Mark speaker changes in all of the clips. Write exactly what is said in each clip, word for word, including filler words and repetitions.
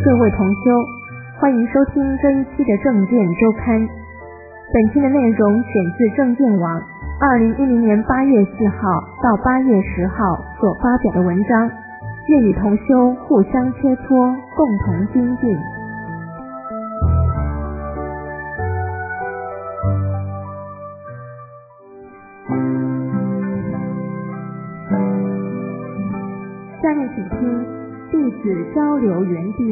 Speaker 1: 各位同修，欢迎收听这一期的正见周刊。本期的内容选自正见网二零一零年八月四号到八月十号所发表的文章，愿与同修互相切磋，共同精进。下面请听弟子交流园地。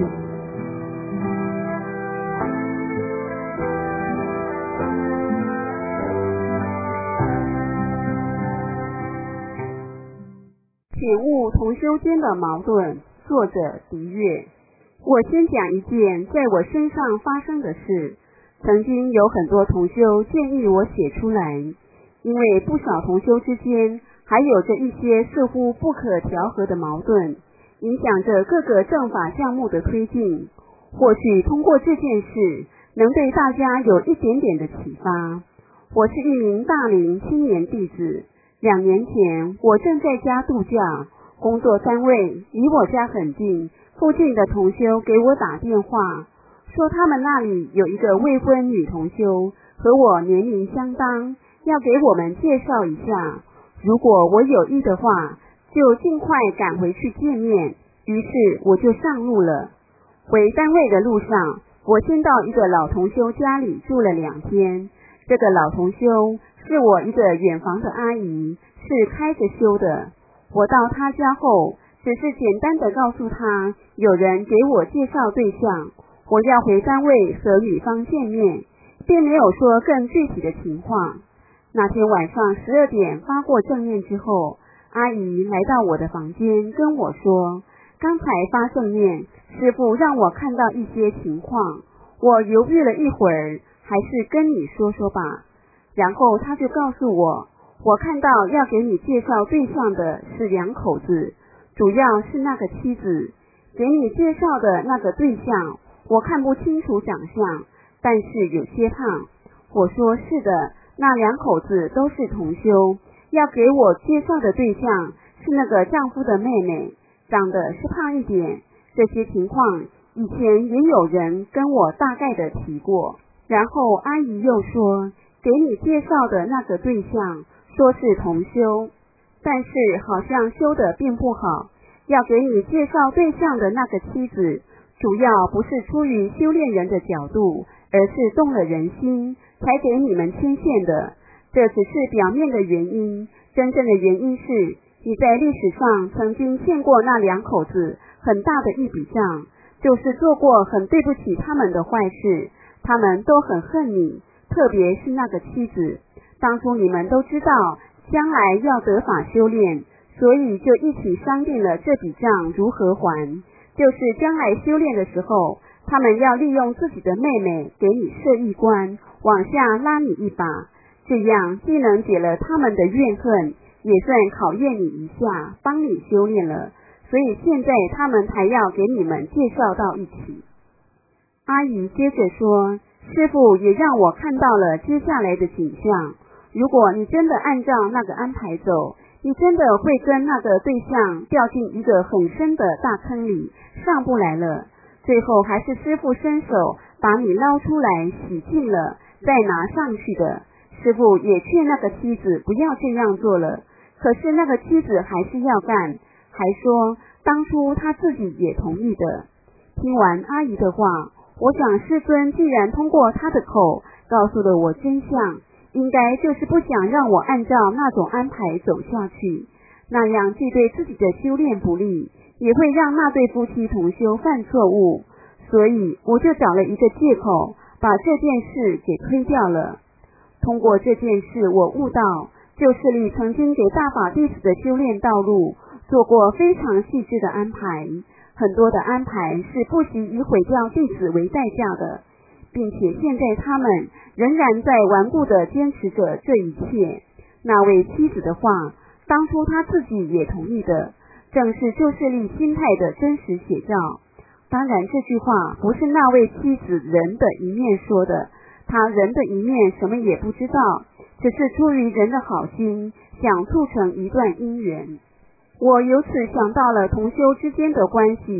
Speaker 2: 醒悟同修间的矛盾，作者狄月。我先讲一件在我身上发生的事。曾经有很多同修建议我写出来，因为不少同修之间还有着一些似乎不可调和的矛盾，影响着各个正法项目的推进。或许通过这件事能对大家有一点点的启发。我是一名大龄青年弟子，两年前我正在家度假，工作单位离我家很近，附近的同修给我打电话，说他们那里有一个未婚女同修，和我年龄相当，要给我们介绍一下，如果我有意的话，就尽快赶回去见面。于是我就上路了。回单位的路上，我先到一个老同修家里住了两天。这个老同修是我一个远房的阿姨，是开着修的。我到她家后，只是简单的告诉她有人给我介绍对象，我要回单位和女方见面，并没有说更具体的情况。那天晚上十二点发过正念之后，阿姨来到我的房间跟我说，刚才发正念，师父让我看到一些情况，我犹豫了一会儿，还是跟你说说吧。然后他就告诉我，我看到要给你介绍对象的是两口子，主要是那个妻子。给你介绍的那个对象，我看不清楚长相，但是有些胖。我说是的，那两口子都是同修，要给我介绍的对象是那个丈夫的妹妹，长得是胖一点。这些情况以前也有人跟我大概的提过。然后阿姨又说，给你介绍的那个对象说是同修，但是好像修的并不好。要给你介绍对象的那个妻子，主要不是出于修炼人的角度，而是动了人心才给你们牵线的。这只是表面的原因，真正的原因是你在历史上曾经欠过那两口子很大的一笔账，就是做过很对不起他们的坏事，他们都很恨你，特别是那个妻子。当初你们都知道将来要得法修炼，所以就一起商定了这笔账如何还，就是将来修炼的时候，他们要利用自己的妹妹给你设一关，往下拉你一把，这样既能解了他们的怨恨，也算考验你一下，帮你修炼了。所以现在他们才要给你们介绍到一起。阿姨接着说，师父也让我看到了接下来的景象，如果你真的按照那个安排走，你真的会跟那个对象掉进一个很深的大坑里，上不来了。最后还是师父伸手把你捞出来洗净了，再拿上去的。师父也劝那个妻子不要这样做了，可是那个妻子还是要干，还说当初他自己也同意的。听完阿姨的话，我想师尊既然通过他的口告诉了我真相，应该就是不想让我按照那种安排走下去，那样既对自己的修炼不利，也会让那对夫妻同修犯错误。所以我就找了一个借口，把这件事给推掉了。通过这件事，我悟到旧势力曾经给大法弟子的修炼道路做过非常细致的安排，很多的安排是不惜以毁掉弟子为代价的，并且现在他们仍然在顽固地坚持着这一切。那位妻子的话，当初他自己也同意的，正是旧势力心态的真实写照。当然这句话不是那位妻子人的一面说的，他人的一面什么也不知道，只是出于人的好心，想促成一段姻缘。我由此想到了同修之间的关系，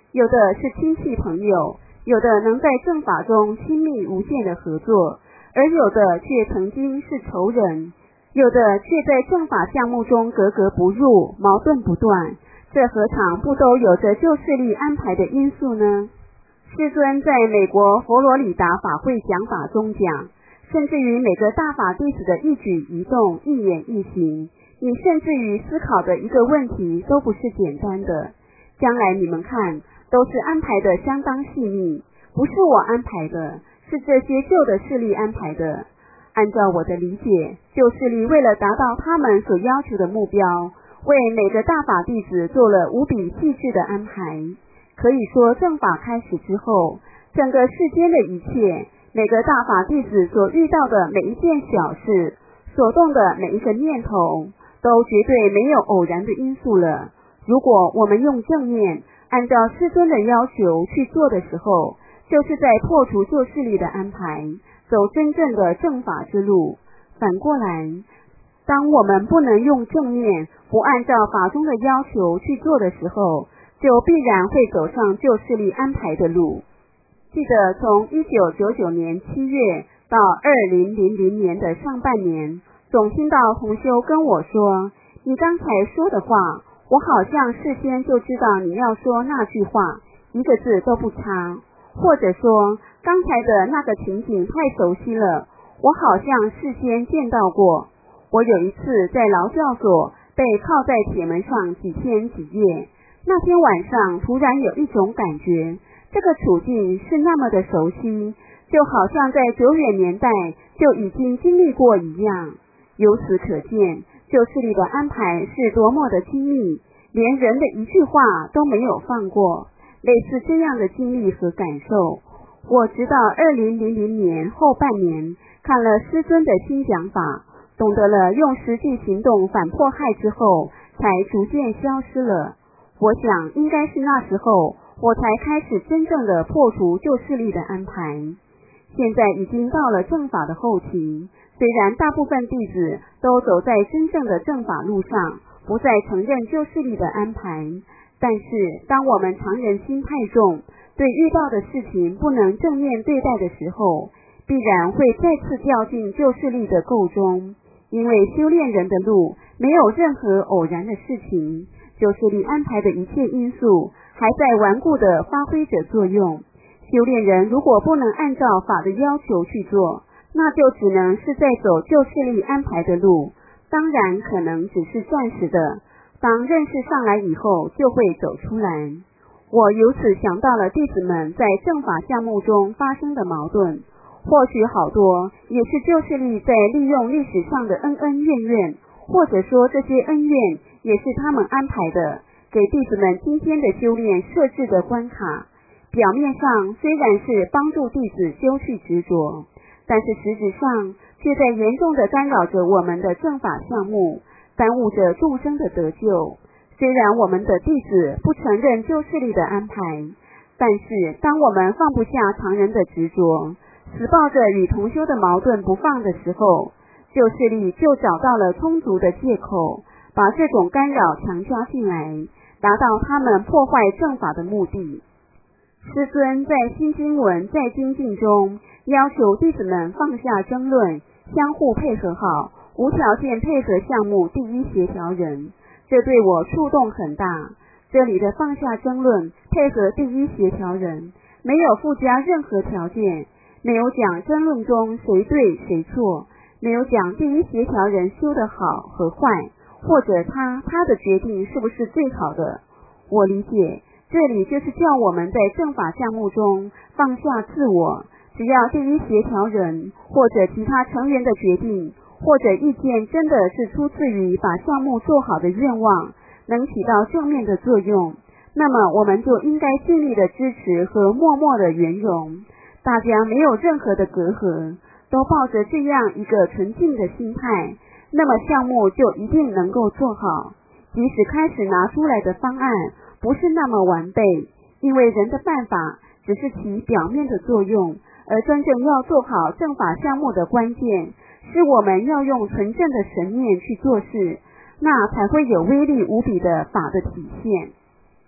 Speaker 2: 有的是亲戚朋友，有的能在政法中亲密无间的合作，而有的却曾经是仇人，有的却在政法项目中格格不入，矛盾不断，这何尝不都有着旧势力安排的因素呢？师尊在美国佛罗里达法会讲法中讲，甚至于每个大法弟子的一举一动、一言一行，你甚至于思考的一个问题都不是简单的，将来你们看都是安排的相当细密，不是我安排的，是这些旧的势力安排的。按照我的理解，旧势力为了达到他们所要求的目标，为每个大法弟子做了无比细致的安排。可以说正法开始之后，整个世间的一切，每个大法弟子所遇到的每一件小事，所动的每一个念头，都绝对没有偶然的因素了。如果我们用正念按照师尊的要求去做的时候，就是在破除旧势力的安排，走真正的正法之路。反过来，当我们不能用正念，不按照法中的要求去做的时候，就必然会走上旧势力安排的路。记得从一九九九年七月到二零零零年的上半年，总听到同修跟我说，你刚才说的话，我好像事先就知道你要说那句话，一个字都不差，或者说刚才的那个情景太熟悉了，我好像事先见到过。我有一次在劳教所被铐在铁门上几天几夜，那天晚上突然有一种感觉，这个处境是那么的熟悉，就好像在久远年代就已经经历过一样。由此可见，旧势力的安排是多么的精密，连人的一句话都没有放过。类似这样的经历和感受，我直到二零零零年后半年看了师尊的新讲法，懂得了用实际行动反迫害之后，才逐渐消失了。我想应该是那时候我才开始真正的破除旧势力的安排。现在已经到了正法的后期，虽然大部分弟子都走在真正的正法路上，不再承认旧势力的安排，但是当我们常人心太重，对遇到的事情不能正面对待的时候，必然会再次掉进旧势力的垢中。因为修炼人的路没有任何偶然的事情，旧势力安排的一切因素还在顽固地发挥着作用。修炼人如果不能按照法的要求去做，那就只能是在走旧势力安排的路，当然可能只是暂时的，当认识上来以后就会走出来。我由此想到了弟子们在正法项目中发生的矛盾，或许好多也是旧势力在利用历史上的恩恩怨怨，或者说这些恩怨也是他们安排的，给弟子们今天的修炼设置的关卡。表面上虽然是帮助弟子修去执着，但是实质上却在严重的干扰着我们的正法项目，耽误着众生的得救。虽然我们的弟子不承认旧势力的安排，但是当我们放不下常人的执着，死抱着与同修的矛盾不放的时候，旧势力就找到了充足的借口，把这种干扰强加进来，达到他们破坏正法的目的。师尊在新经文在精进中要求弟子们放下争论，相互配合好，无条件配合项目第一协调人，这对我触动很大。这里的放下争论，配合第一协调人，没有附加任何条件，没有讲争论中谁对谁错，没有讲第一协调人修得好和坏，或者他他的决定是不是最好的。我理解这里就是叫我们在正法项目中放下自我，只要第一协调人或者其他成员的决定或者意见真的是出自于把项目做好的愿望，能起到正面的作用，那么我们就应该尽力的支持和默默的圆融。大家没有任何的隔阂，都抱着这样一个纯净的心态，那么项目就一定能够做好。即使开始拿出来的方案不是那么完备，因为人的办法只是起表面的作用，而真正要做好正法项目的关键，是我们要用纯正的神念去做事，那才会有威力无比的法的体现。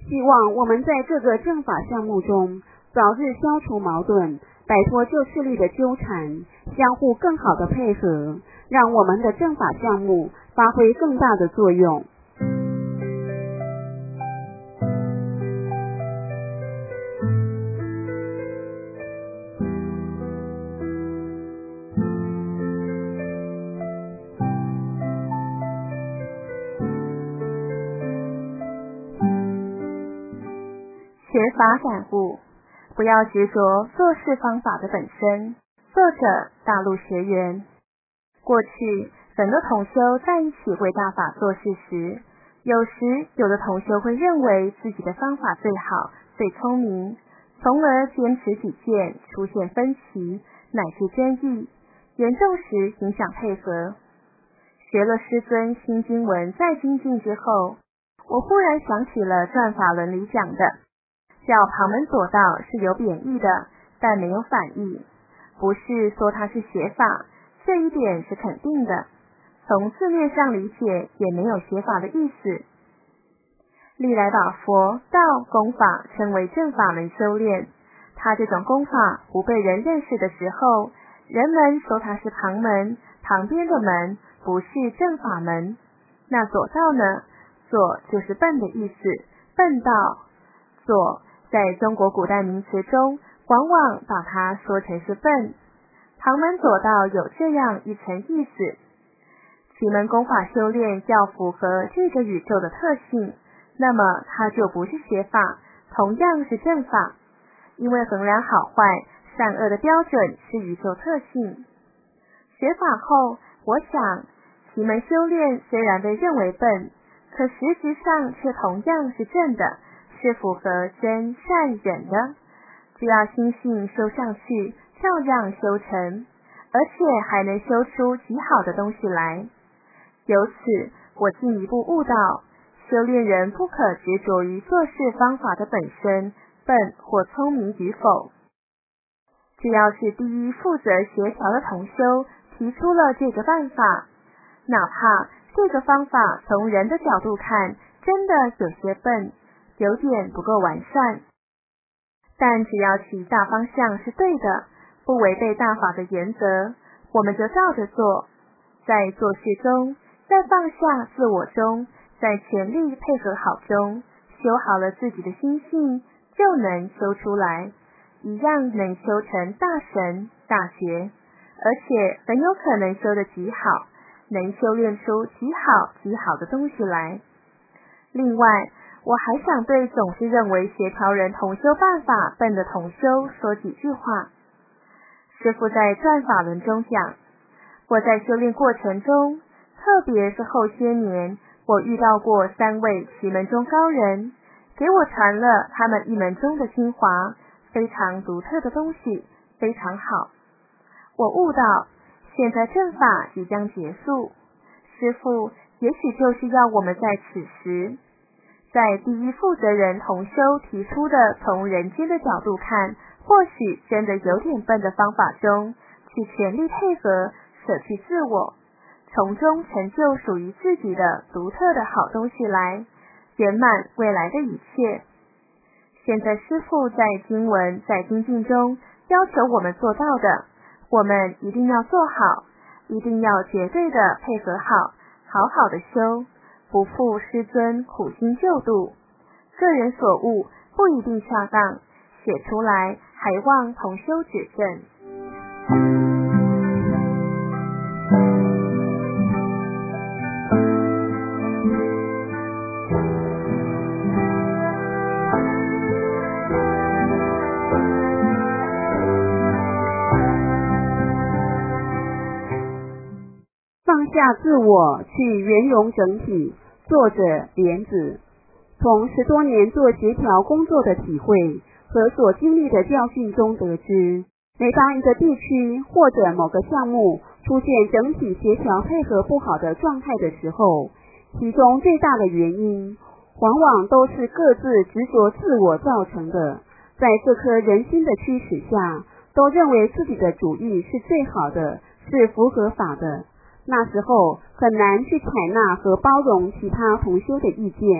Speaker 2: 希望我们在这个政法项目中早日消除矛盾，摆脱旧势力的纠缠，相互更好的配合，让我们的政法项目发挥更大的作用。
Speaker 1: 学法感悟，不要执着做事方法的本身。作者：大陆学员。过去很多同修在一起为大法做事时，有时有的同修会认为自己的方法最好、最聪明，从而坚持己见，出现分歧乃至争议，严重时影响配合。学了师尊新经文再精进之后，我忽然想起了转法轮里讲的叫旁门左道是有贬义的，但没有反义，不是说它是邪法，这一点是肯定的。从字面上理解，也没有邪法的意思。历来把佛道功法称为正法门修炼，他这种功法不被人认识的时候，人们说它是旁门，旁边的门，不是正法门。那左道呢？左就是笨的意思，笨道。左在中国古代名词中，往往把它说成是笨。旁门左道有这样一层意思。奇门功法修炼要符合这个宇宙的特性，那么它就不是邪法，同样是正法。因为衡量好坏、善恶的标准是宇宙特性。学法后，我想，奇门修炼虽然被认为笨，可实质上却同样是正的，是符合真善忍的。只要心性修上去，照样修成，而且还能修出极好的东西来。由此，我进一步悟到，修炼人不可执着于做事方法的本身，笨或聪明与否。只要是第一负责协调的同修提出了这个办法，哪怕这个方法从人的角度看真的有些笨，有点不够完善，但只要其大方向是对的，不违背大法的原则，我们就照着做。在做事中，在放下自我中，在全力配合好中，修好了自己的心性，就能修出来，一样能修成大神大觉，而且很有可能修得极好，能修炼出极好极好的东西来。另外，我还想对总是认为协调人同修办法笨的同修说几句话。师父在转法轮中讲，我在修炼过程中，特别是后些年，我遇到过三位奇门中高人，给我传了他们一门中的精华，非常独特的东西，非常好。我悟到，现在正法即将结束，师父也许就是要我们在此时，在第一负责人同修提出的从人间的角度看，或许真的有点笨的方法中，去全力配合，舍去自我，从中成就属于自己的独特的好东西来，圆满未来的一切。现在师父在经文在精进中要求我们做到的，我们一定要做好，一定要绝对的配合好，好好的修，不负师尊苦心救度。个人所悟不一定恰当，写出来还望同修指正。
Speaker 2: 放下自我，去圆融整体。作者莲子。从十多年做协调工作的体会和所经历的教训中得知，每当一个地区或者某个项目出现整体协调配合不好的状态的时候，其中最大的原因往往都是各自执着自我造成的。在这颗人心的驱使下，都认为自己的主意是最好的，是符合法的。那时候很难去采纳和包容其他同修的意见，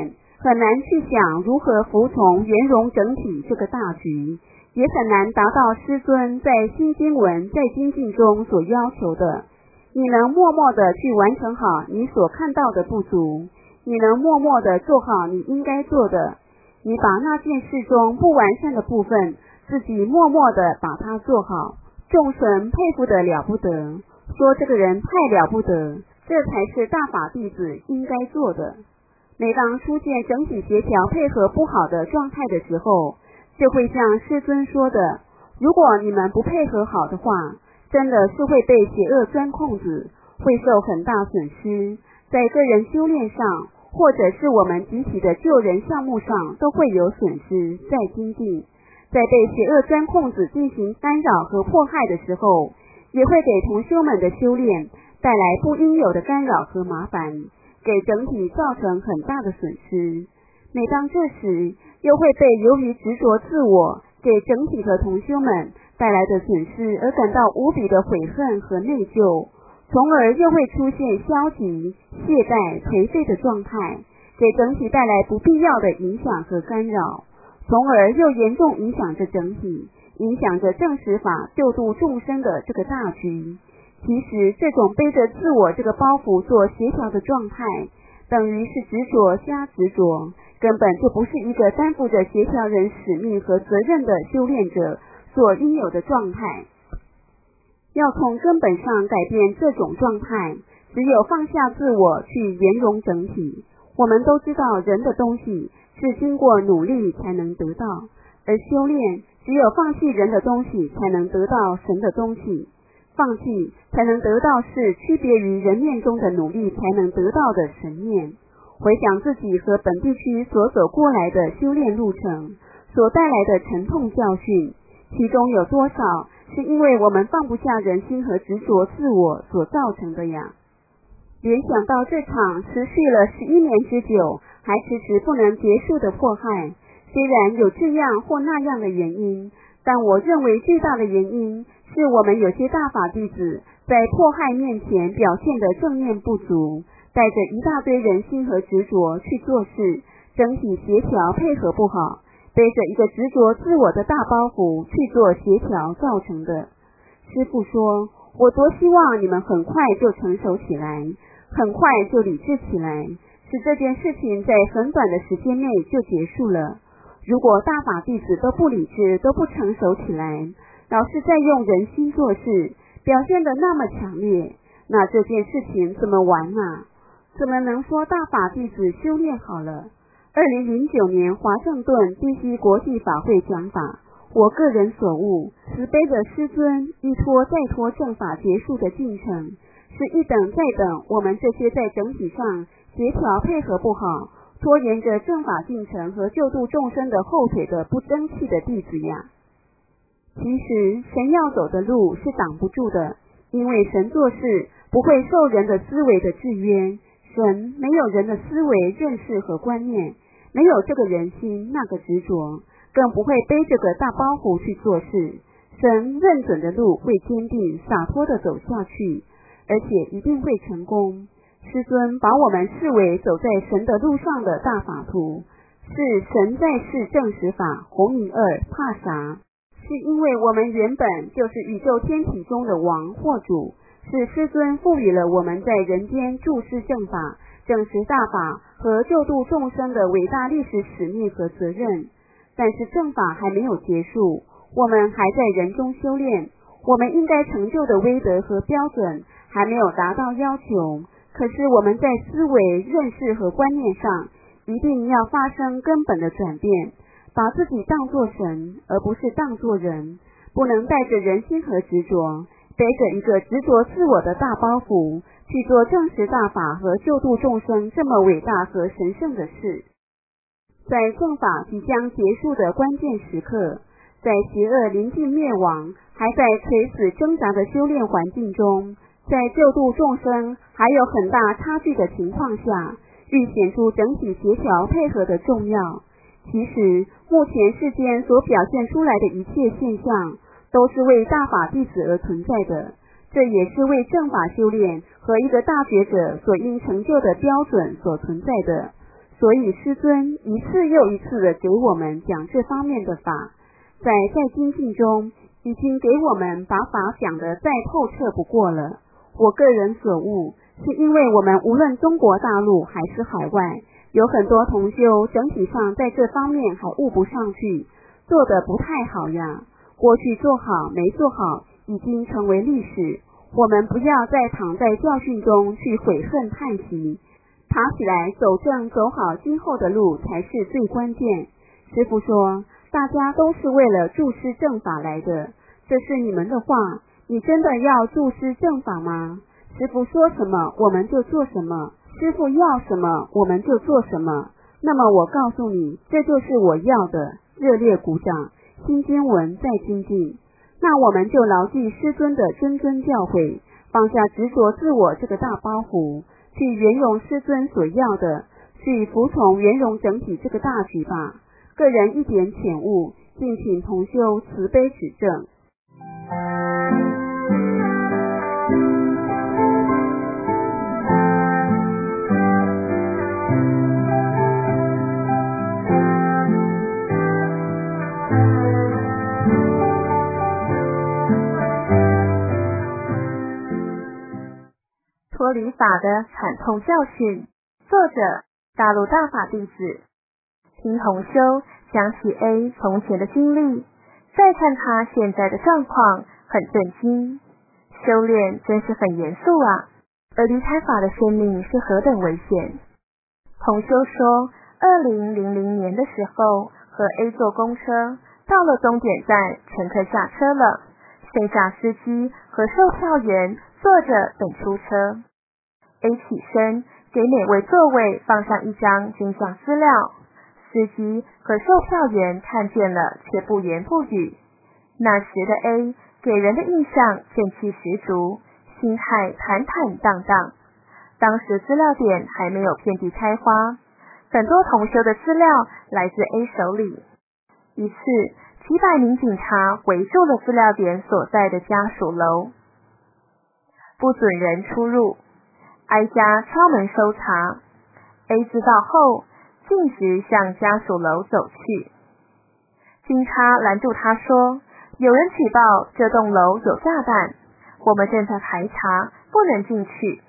Speaker 2: 很难去想如何服从圆融整体这个大局，也很难达到师尊在新经文在精进中所要求的。你能默默地去完成好你所看到的不足，你能默默地做好你应该做的，你把那件事中不完善的部分自己默默地把它做好，众神佩服得了不得，说这个人太了不得，这才是大法弟子应该做的。每当出现整体协调配合不好的状态的时候，就会像师尊说的，如果你们不配合好的话，真的是会被邪恶钻空子，会受很大损失，在个人修炼上，或者是我们集体的救人项目上都会有损失，在精进。在被邪恶钻空子进行干扰和迫害的时候，也会给同修们的修炼带来不应有的干扰和麻烦，给整体造成很大的损失。每当这时，又会被由于执着自我给整体和同修们带来的损失而感到无比的悔恨和内疚，从而又会出现消极、懈怠、颓废的状态，给整体带来不必要的影响和干扰，从而又严重影响着整体，影响着正实法救度众生的这个大局。其实这种背着自我这个包袱做协调的状态，等于是执着加执着，根本就不是一个担负着协调人使命和责任的修炼者所应有的状态。要从根本上改变这种状态，只有放下自我去圆融整体。我们都知道人的东西是经过努力才能得到，而修炼只有放弃人的东西才能得到神的东西，放弃才能得到是区别于人面中的努力才能得到的神面。回想自己和本地区所走过来的修炼路程所带来的沉痛教训，其中有多少是因为我们放不下人心和执着自我所造成的呀？联想到这场持续了十一年之久还迟迟不能结束的迫害，虽然有这样或那样的原因，但我认为最大的原因是我们有些大法弟子在迫害面前表现的正面不足，带着一大堆人心和执着去做事，整体协调配合不好，背着一个执着自我的大包袱去做协调造成的。师父说，我多希望你们很快就成熟起来，很快就理智起来，使这件事情在很短的时间内就结束了。如果大法弟子都不理智，都不成熟起来，老是在用人心做事，表现得那么强烈，那这件事情怎么完啊？怎么能说大法弟子修炼好了？二零零九年华盛顿 D C 国际法会讲法，我个人所悟，慈悲的师尊一拖再拖正法结束的进程，是一等再等我们这些在整体上协调配合不好，拖延着正法进程和救度众生的后腿的不争气的弟子呀。其实神要走的路是挡不住的，因为神做事不会受人的思维的制约，神没有人的思维认识和观念，没有这个人心那个执着，更不会背这个大包袱去做事。神认准的路会坚定洒脱地走下去，而且一定会成功。师尊把我们视为走在神的路上的大法徒，是神在世正实法，红影二怕啥？是因为我们原本就是宇宙天体中的王或主，是师尊赋予了我们在人间注释正法、正实大法和救度众生的伟大历史使命和责任。但是正法还没有结束，我们还在人中修炼，我们应该成就的威德和标准还没有达到要求，可是我们在思维、认识和观念上一定要发生根本的转变，把自己当作神，而不是当作人，不能带着人心和执着，背着一个执着自我的大包袱，去做正实大法和救度众生这么伟大和神圣的事。在正法即将结束的关键时刻，在邪恶临近灭亡，还在垂死挣扎的修炼环境中，在救度众生还有很大差距的情况下，愈显出整体协调配合的重要。其实目前世间所表现出来的一切现象，都是为大法弟子而存在的，这也是为正法修炼和一个大觉者所应成就的标准所存在的。 所以师尊一次又一次的给我们讲这方面的法，在在精进中已经给我们把法讲得再透彻不过了。我个人所悟，是因为我们无论中国大陆还是海外，有很多同修整体上在这方面还悟不上去，做得不太好呀。过去做好没做好已经成为历史，我们不要再躺在教训中去悔恨叹息，爬起来走正走好今后的路才是最关键。师父说，大家都是为了助师正法来的，这是你们的话，你真的要助师正法吗？师父说什么我们就做什么，师父要什么我们就做什么。那么我告诉你，这就是我要的。热烈鼓掌，新经文再精进。那我们就牢记师尊的谆谆教诲，放下执着自我这个大包袱，去圆融师尊所要的，去服从圆融整体这个大局吧。个人一点浅悟，敬请同修慈悲指正。
Speaker 1: 脱离法的惨痛教训，作者大陆大法弟子。听同修讲起 A 从前的经历，再看他现在的状况，很震惊。修炼真是很严肃啊，而离开法的生命是何等危险。同修说，二零零零年的时候和 A 坐公车，到了终点站，乘客下车了，剩下司机和售票员坐着等出车。A 起身给每位座位放上一张经像资料，司机和售票员看见了却不言不语。那时的 A 给人的印象正气十足，心态坦坦荡荡。当时资料点还没有遍地开花，很多同修的资料来自 A 手里。一次几百名警察围住了资料点所在的家属楼，不准人出入，挨家敲门搜查。 A 知道后径直向家属楼走去。警察拦住他说，有人举报这栋楼有炸弹，我们正在排查，不能进去。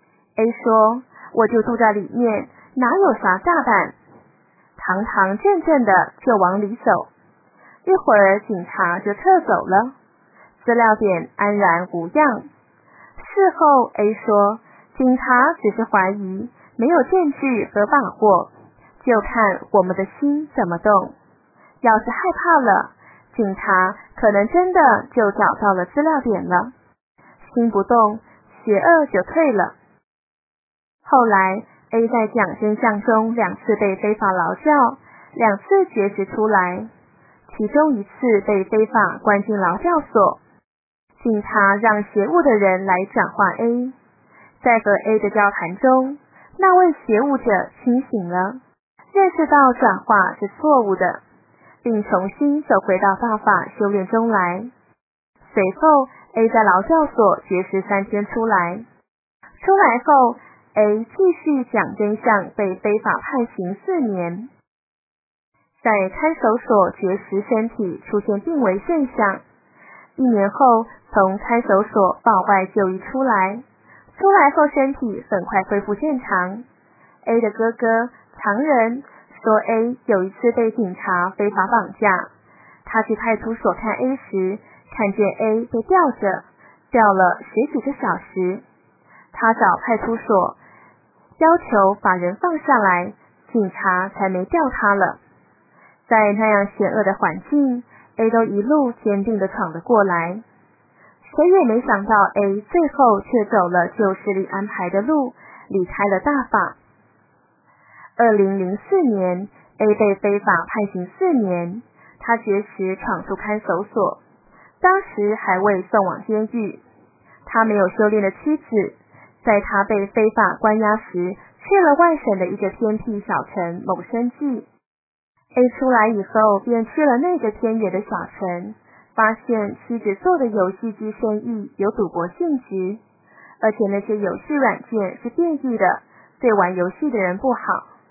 Speaker 1: A 说，我就住在里面，哪有啥炸弹？堂堂正正的就往里走。一会儿警察就撤走了，资料点安然无恙。事后 A 说，警察只是怀疑，没有证据和把握，就看我们的心怎么动。要是害怕了，警察可能真的就找到了资料点了。心不动，邪恶就退了。后来 A 在讲真相中两次被非法劳教，两次绝食出来，其中一次被非法关进劳教所。警察让邪恶的人来转化 A， 在和 A 的交谈中，那位邪恶者清醒了，认识到转化是错误的，并重新走回到大法修炼中来。随后 A 在劳教所绝食三天出来，出来后 A 继续讲真相，被非法判刑四年。在看守所绝食身体出现病危现象，一年后从看守所报外就医出来，出来后身体很快恢复正常。 A 的哥哥常人说 A 有一次被警察非法绑架，他去派出所看 A 时，看见 A 被吊着，吊了十几个小时。他找派出所要求把人放下来，警察才没吊他了。在那样险恶的环境， A 都一路坚定地闯了过来。谁也没想到 A 最后却走了旧势力安排的路，离开了大法。二零零四年 A 被非法判刑四年，他绝食闯出看守所，当时还未送往监狱。他没有修炼的妻子，在他被非法关押时，去了外省的一个偏僻小城谋生计。A 出来以后便去了那个偏远的小城，发现妻子做的游戏机生意有赌博性质，而且那些游戏软件是变异的，对玩游戏的人不好。他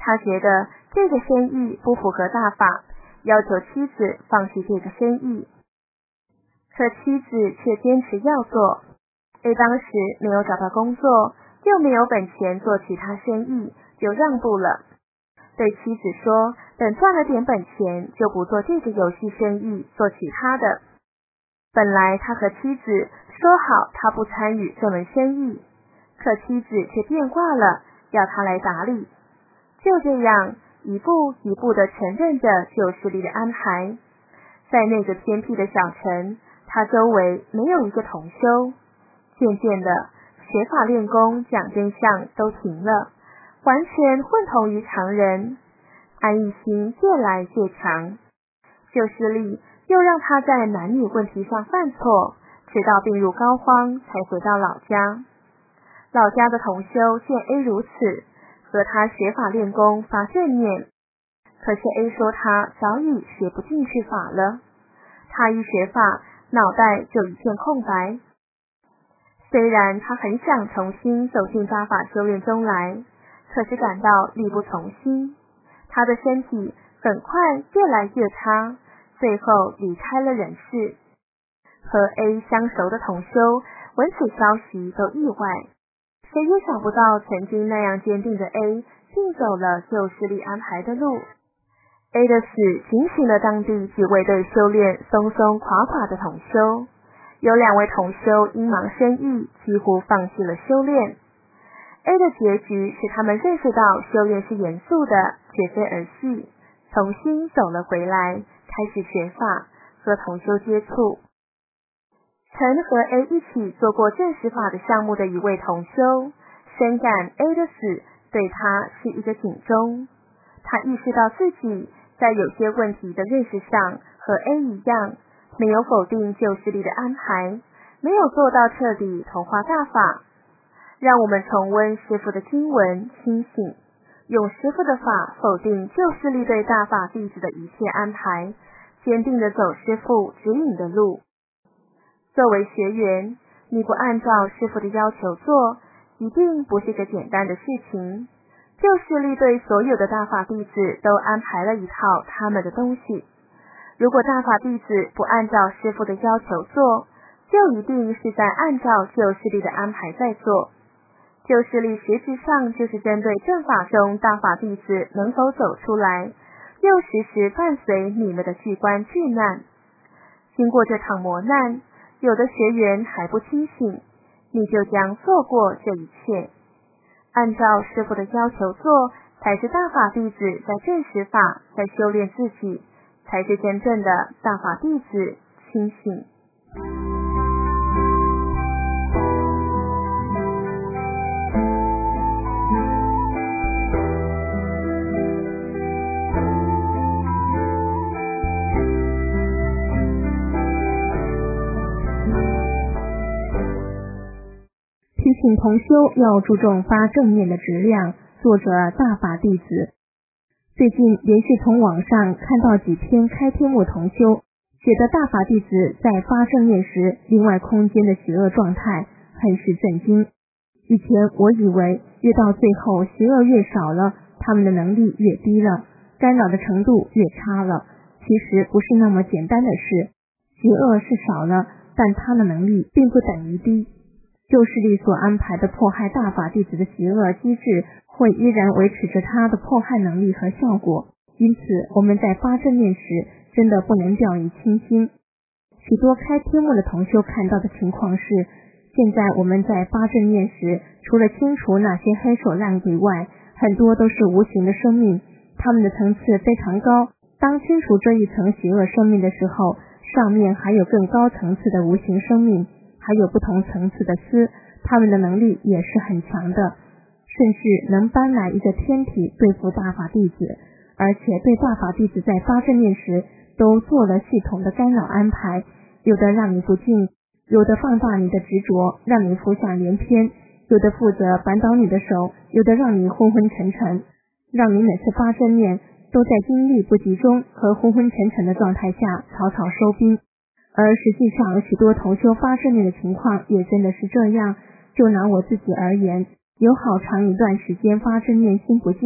Speaker 3: 他觉得这个生意不符合大法，要求妻子放弃这个生意。可妻子却坚持要做。A 当时没有找到工作，又没有本钱做其他生意，就让步了。对妻子说，等赚了点本钱，就不做这个游戏生意，做其他的。本来他和妻子说好他不参与这门生意，可妻子却变卦了，要他来打理。就这样一步一步地承认着旧势力的安排。在那个偏僻的小城，他周围没有一个同修。渐渐的，学法练功讲真相都停了，完全混同于常人。安逸心越来越强，旧势力又让他在男女问题上犯错，直到病入膏肓才回到老家。老家的同修见 A 如此，和他学法练功发正念，可是 A 说他早已学不进去法了。他一学法，脑袋就一片空白。虽然他很想重新走进大法修炼中来，可是感到力不从心。他的身体很快越来越差，最后离开了人世。和 A 相熟的同修闻此消息都意外，谁也想不到曾经那样坚定的 A 竟走了旧势力安排的路。A 的死警醒了当地几位对修炼松松垮垮的同修，有两位同修因忙生意几乎放弃了修炼。A 的结局使他们认识到修炼是严肃的，绝非儿戏，重新走了回来，开始学法，和同修接触。曾和 A 一起做过正实法的项目的一位同修，深感 A 的死对他是一个警钟。他意识到自己在有些问题的认识上和 A 一样，没有否定旧势力的安排，没有做到彻底同化大法。让我们重温师父的经文，清醒，用师父的法否定旧势力对大法弟子的一切安排，坚定地走师父指引的路。作为学员，你不按照师父的要求做，一定不是个简单的事情。旧势力对所有的大法弟子都安排了一套他们的东西，如果大法弟子不按照师父的要求做，就一定是在按照旧势力的安排在做。旧势力实质上就是针对正法中大法弟子能否走出来，又时时伴随你们的巨关巨难。经过这场磨难，有的学员还不清醒，你就将错过这一切。按照师父的要求做，才是大法弟子在正实法，在修炼自己，才是真正的大法弟子清醒。
Speaker 1: 提醒同修要注重发正念的质量。作者大法弟子。最近连续从网上看到几篇开天目同修写的大法弟子在发正念时另外空间的邪恶状态，很是震惊。以前我以为越到最后邪恶越少了，他们的能力越低了，干扰的程度越差了。其实不是那么简单的事，邪恶是少了，但他的能力并不等于低。旧势力所安排的迫害大法弟子的邪恶机制会依然维持着他的迫害能力和效果，因此我们在发正念时真的不能掉以轻心。许多开天目的同修看到的情况是，现在我们在发正念时，除了清除那些黑手烂鬼外，很多都是无形的生命，他们的层次非常高。当清除这一层邪恶生命的时候，上面还有更高层次的无形生命，还有不同层次的思，他们的能力也是很强的，甚至能搬来一个天体对付大法弟子，而且对大法弟子在发正念时都做了系统的干扰安排，有的让你不进，有的放大你的执着，让你浮想联翩，有的负责扳倒你的手，有的让你昏昏沉沉，让你每次发正念都在精力不集中和昏昏沉沉的状态下草草收兵。而实际上许多同修发正念的情况也真的是这样。就拿我自己而言，有好长一段时间发正念心不静，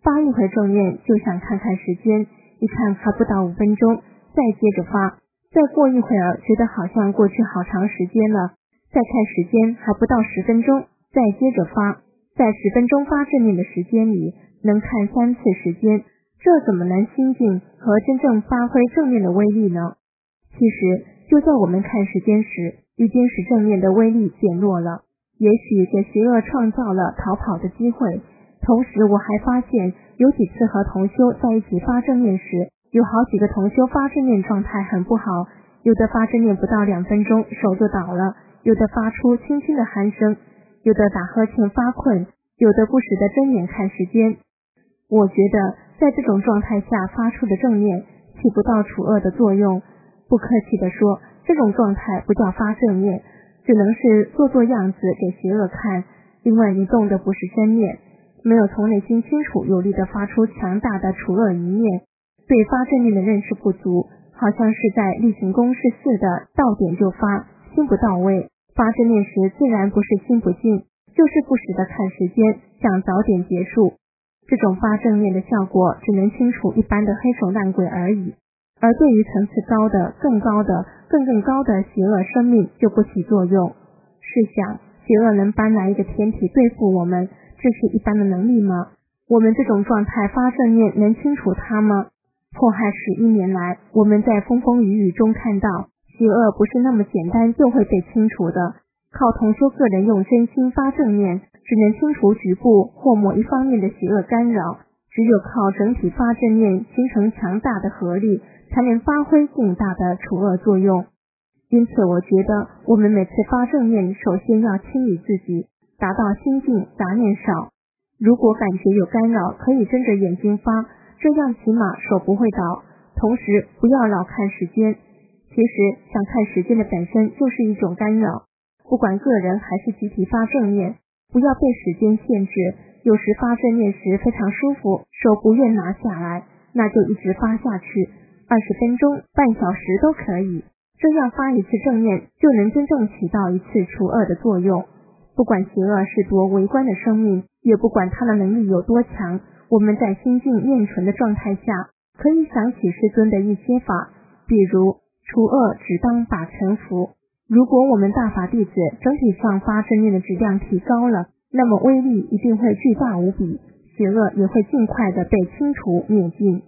Speaker 1: 发一回正念就想看看时间，一看还不到五分钟，再接着发，再过一会儿觉得好像过去好长时间了，再看时间还不到十分钟，再接着发，在十分钟发正念的时间里能看三次时间，这怎么能心境和真正发挥正念的威力呢？其实就在我们看时间时，已经使正念的威力减弱了，也许给邪恶创造了逃跑的机会。同时我还发现有几次和同修在一起发正念时，有好几个同修发正念状态很不好，有的发正念不到两分钟手就倒了，有的发出轻轻的鼾声，有的打呵欠发困，有的不时的睁眼看时间。我觉得在这种状态下发出的正念起不到除恶的作用，不客气地说，这种状态不叫发正念，只能是做做样子给邪恶看，因为你动的不是真念，没有从内心清楚有力地发出强大的除恶一念，对发正念的认识不足，好像是在例行公事似的到点就发，心不到位。发正念时自然不是心不静，就是不时地看时间，想早点结束。这种发正念的效果只能清除一般的黑手烂鬼而已，而对于层次高的、更高的、更更高的邪恶生命就不起作用。试想，邪恶能搬来一个天体对付我们，这是一般的能力吗？我们这种状态发正念能清除它吗？迫害十一年来，我们在风风雨雨中看到，邪恶不是那么简单就会被清除的。靠同修个人用真心发正念，只能清除局部或某一方面的邪恶干扰，只有靠整体发正念形成强大的合力，才能发挥更大的除恶作用。因此我觉得我们每次发正念首先要清理自己，达到心静杂念少。如果感觉有干扰，可以睁着眼睛发，这样起码手不会倒，同时不要老看时间。其实想看时间的本身就是一种干扰，不管个人还是集体发正念，不要被时间限制。有时发正念时非常舒服，手不愿拿下来，那就一直发下去，二十分钟、半小时都可以。这样发一次正念，就能真正起到一次除恶的作用。不管邪恶是多微观的生命，也不管他的能力有多强，我们在心静念纯的状态下，可以想起师尊的一些法，比如除恶只当把成服。如果我们大法弟子整体上发正念的质量提高了，那么威力一定会巨大无比，邪恶也会尽快的被清除灭尽。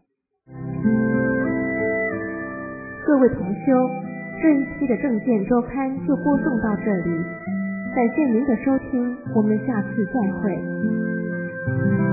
Speaker 1: 各位同修，这一期的正见周刊就播送到这里，感谢您的收听，我们下次再会。